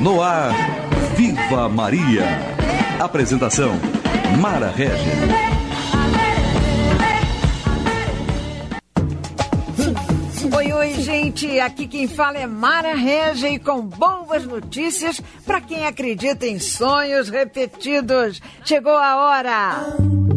No ar, Viva Maria. Apresentação, Mara Régia. Oi, gente, aqui quem fala é Mara Régia e com boas notícias para quem acredita em sonhos repetidos. Chegou a hora!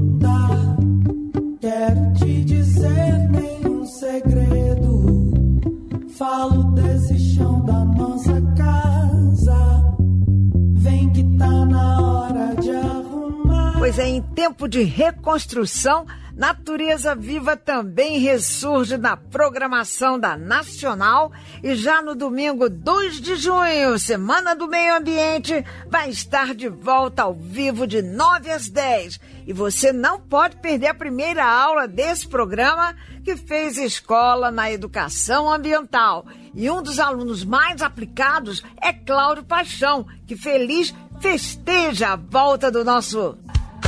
Quero te dizer nenhum segredo. Falo desse chão da nossa casa. Vem que tá na hora de arrumar. Pois é, em tempo de reconstrução, Natureza Viva também ressurge na programação da Nacional e já no domingo 2 de junho, Semana do Meio Ambiente, vai estar de volta ao vivo de 9 às 10. E você não pode perder a primeira aula desse programa que fez escola na educação ambiental. E um dos alunos mais aplicados é Cláudio Paixão, que feliz festeja a volta do nosso...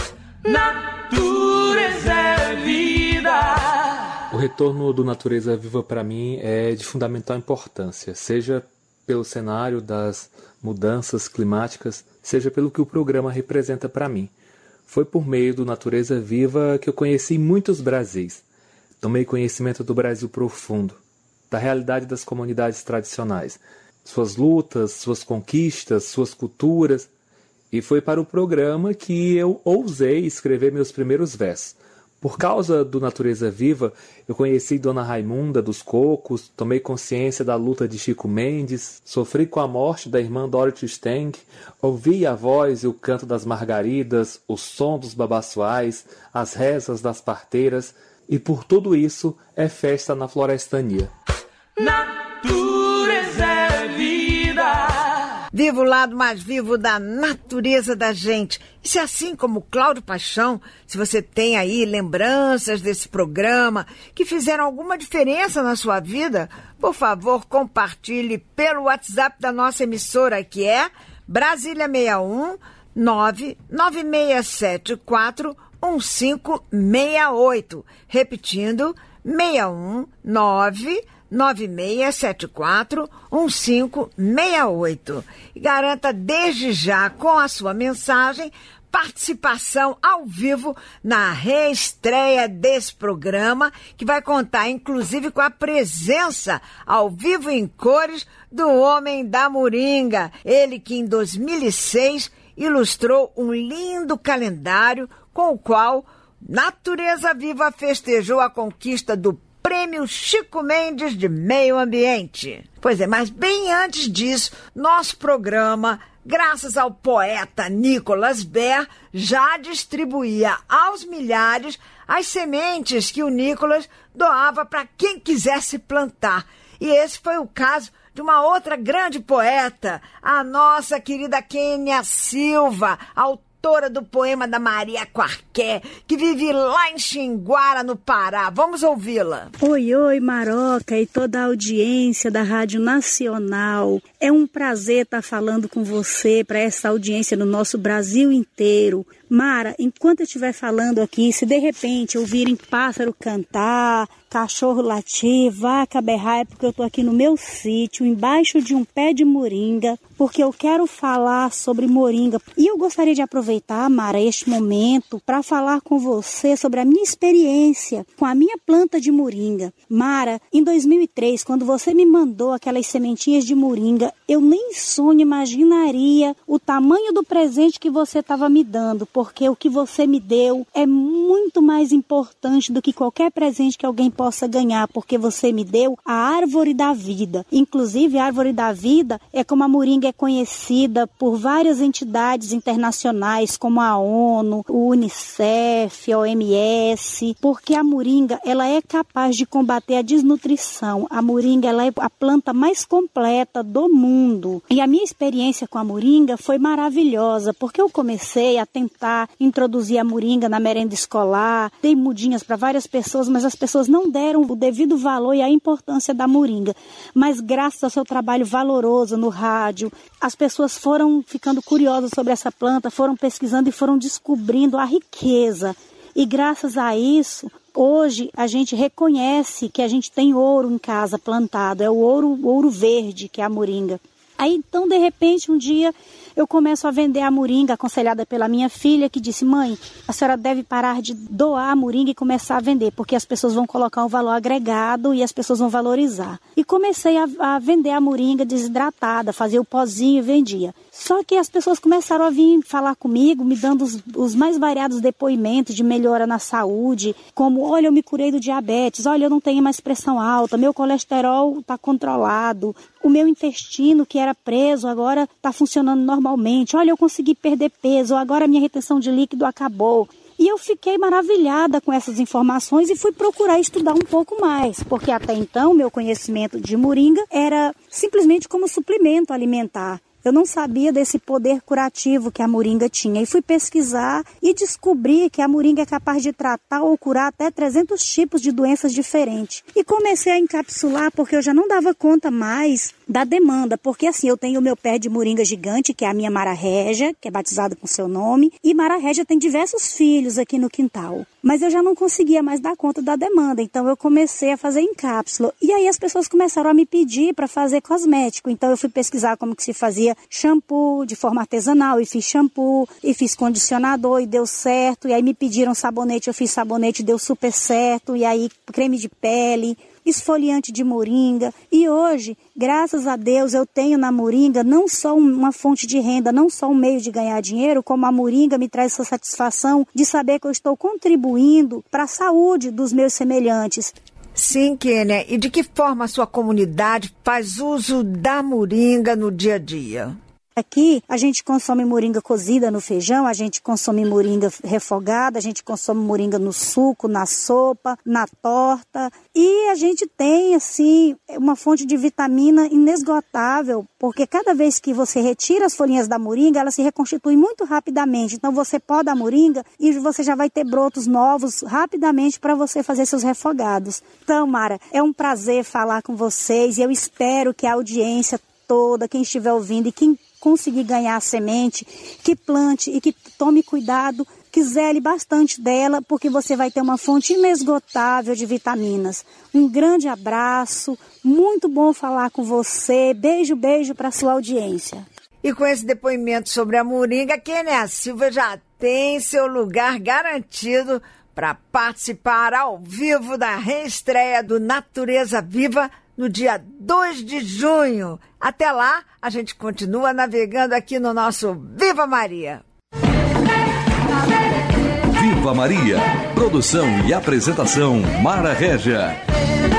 Natureza é vida. O retorno do Natureza Viva para mim é de fundamental importância, seja pelo cenário das mudanças climáticas, seja pelo que o programa representa para mim. Foi por meio do Natureza Viva que eu conheci muitos Brasis. Tomei conhecimento do Brasil profundo, da realidade das comunidades tradicionais, suas lutas, suas conquistas, suas culturas. E foi para o programa que eu ousei escrever meus primeiros versos. Por causa do Natureza Viva, eu conheci Dona Raimunda dos Cocos, tomei consciência da luta de Chico Mendes, sofri com a morte da irmã Dorothy Stang, ouvi a voz e o canto das margaridas, o som dos babaçoais, as rezas das parteiras, e por tudo isso é festa na Florestania. Natureza é vida. Viva o lado mais vivo da natureza da gente. E se assim como Cláudio Paixão, se você tem aí lembranças desse programa que fizeram alguma diferença na sua vida, por favor, compartilhe pelo WhatsApp da nossa emissora, que é Brasília 61 99674 1568. Repetindo, 61 9674 1568. E garanta desde já com a sua mensagem participação ao vivo na reestreia desse programa, que vai contar inclusive com a presença ao vivo em cores do Homem da Moringa, ele que em 2006 ilustrou um lindo calendário com o qual Natureza Viva festejou a conquista do Prêmio Chico Mendes de Meio Ambiente. Pois é, mas bem antes disso, nosso programa, graças ao poeta Nicolas Ber, já distribuía aos milhares as sementes que o Nicolas doava para quem quisesse plantar. E esse foi o caso de uma outra grande poeta, a nossa querida Kênia Silva, autora do poema da Maria Quarqué, que vive lá em Xinguara, no Pará. Vamos ouvi-la. Oi, Maroca e toda a audiência da Rádio Nacional. É um prazer estar falando com você para essa audiência no nosso Brasil inteiro. Mara, enquanto eu estiver falando aqui, se de repente ouvirem pássaro cantar, cachorro latir, vaca berrar, é porque eu estou aqui no meu sítio, embaixo de um pé de moringa, porque eu quero falar sobre moringa. E eu gostaria de aproveitar, Mara, este momento para falar com você sobre a minha experiência com a minha planta de moringa. Mara, em 2003, quando você me mandou aquelas sementinhas de moringa, eu nem sonho imaginaria o tamanho do presente que você estava me dando, porque o que você me deu é muito mais importante do que qualquer presente que alguém possa ganhar, porque você me deu a árvore da vida. Inclusive, a árvore da vida é como a moringa é conhecida por várias entidades internacionais, como a ONU, o UNICEF, a OMS, porque a moringa ela é capaz de combater a desnutrição. A moringa ela é a planta mais completa do mundo. E a minha experiência com a moringa foi maravilhosa, porque eu comecei a tentar introduzir a moringa na merenda escolar, dei mudinhas para várias pessoas, mas as pessoas não deram o devido valor e a importância da moringa. Mas graças ao seu trabalho valoroso no rádio, as pessoas foram ficando curiosas sobre essa planta, foram pesquisando e foram descobrindo a riqueza. E graças a isso, hoje a gente reconhece que a gente tem ouro em casa plantado, é o ouro verde, que é a moringa. Aí então, de repente, um dia eu começo a vender a moringa, aconselhada pela minha filha, que disse: mãe, a senhora deve parar de doar a moringa e começar a vender, porque as pessoas vão colocar um valor agregado e as pessoas vão valorizar. E comecei a vender a moringa desidratada, fazia o pozinho e vendia. Só que as pessoas começaram a vir falar comigo, me dando os mais variados depoimentos de melhora na saúde, como: olha, eu me curei do diabetes, olha, eu não tenho mais pressão alta, meu colesterol está controlado, o meu intestino que era preso agora está funcionando normalmente, olha, eu consegui perder peso, agora a minha retenção de líquido acabou. E eu fiquei maravilhada com essas informações e fui procurar estudar um pouco mais, porque até então meu conhecimento de moringa era simplesmente como suplemento alimentar. Eu não sabia desse poder curativo que a moringa tinha. E fui pesquisar e descobri que a moringa é capaz de tratar ou curar até 300 tipos de doenças diferentes. E comecei a encapsular porque eu já não dava conta mais da demanda. Porque assim, eu tenho o meu pé de moringa gigante, que é a minha Mara Régia, que é batizada com seu nome. E Mara Régia tem diversos filhos aqui no quintal. Mas eu já não conseguia mais dar conta da demanda. Então eu comecei a fazer em cápsula. E aí as pessoas começaram a me pedir para fazer cosmético. Então eu fui pesquisar como que se fazia shampoo de forma artesanal, e fiz shampoo, e fiz condicionador, e deu certo. E aí me pediram sabonete, eu fiz sabonete, deu super certo. E aí creme de pele, esfoliante de moringa. E hoje, graças a Deus, eu tenho na moringa não só uma fonte de renda, não só um meio de ganhar dinheiro, como a moringa me traz essa satisfação de saber que eu estou contribuindo para a saúde dos meus semelhantes. Sim, Kênia. E de que forma a sua comunidade faz uso da moringa no dia a dia? Aqui a gente consome moringa cozida no feijão, a gente consome moringa refogada, a gente consome moringa no suco, na sopa, na torta. E a gente tem, assim, uma fonte de vitamina inesgotável, porque cada vez que você retira as folhinhas da moringa, ela se reconstitui muito rapidamente. Então você poda a moringa e você já vai ter brotos novos rapidamente para você fazer seus refogados. Então, Mara, é um prazer falar com vocês e eu espero que a audiência toda, quem estiver ouvindo e quem conseguir ganhar a semente, que plante e que tome cuidado, que zele bastante dela, porque você vai ter uma fonte inesgotável de vitaminas. Um grande abraço, muito bom falar com você, beijo, beijo para a sua audiência. E com esse depoimento sobre a moringa, Kênia Silva já tem seu lugar garantido para participar ao vivo da reestreia do Natureza Viva no dia 2 de junho. Até lá, a gente continua navegando aqui no nosso Viva Maria. Viva Maria. Produção e apresentação Mara Régia.